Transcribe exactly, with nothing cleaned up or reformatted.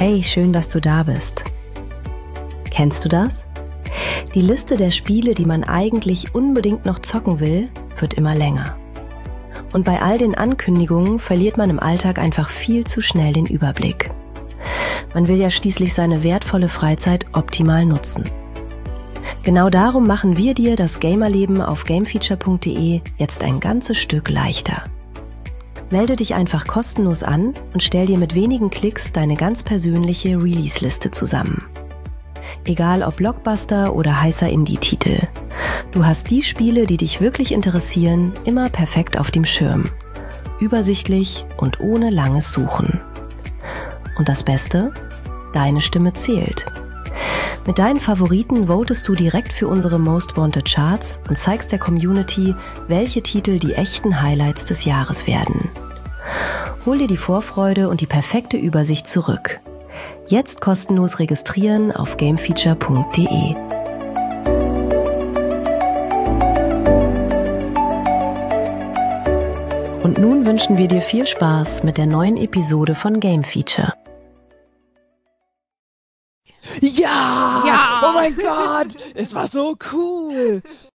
Hey, schön, dass du da bist. Kennst du das? Die Liste der Spiele, die man eigentlich unbedingt noch zocken will, wird immer länger. Und bei all den Ankündigungen verliert man im Alltag einfach viel zu schnell den Überblick. Man will ja schließlich seine wertvolle Freizeit optimal nutzen. Genau darum machen wir dir das Gamerleben auf gamefeature punkt de jetzt ein ganzes Stück leichter. Melde dich einfach kostenlos an und stell dir mit wenigen Klicks deine ganz persönliche Release-Liste zusammen. Egal ob Blockbuster oder heißer Indie-Titel. Du hast die Spiele, die dich wirklich interessieren, immer perfekt auf dem Schirm. Übersichtlich und ohne langes Suchen. Und das Beste? Deine Stimme zählt. Mit deinen Favoriten votest du direkt für unsere Most Wanted Charts und zeigst der Community, welche Titel die echten Highlights des Jahres werden. Hol dir die Vorfreude und die perfekte Übersicht zurück. Jetzt kostenlos registrieren auf gamefeature punkt de. Und nun wünschen wir dir viel Spaß mit der neuen Episode von Game Feature. Ja! Ja! Oh mein Gott! Es war so cool!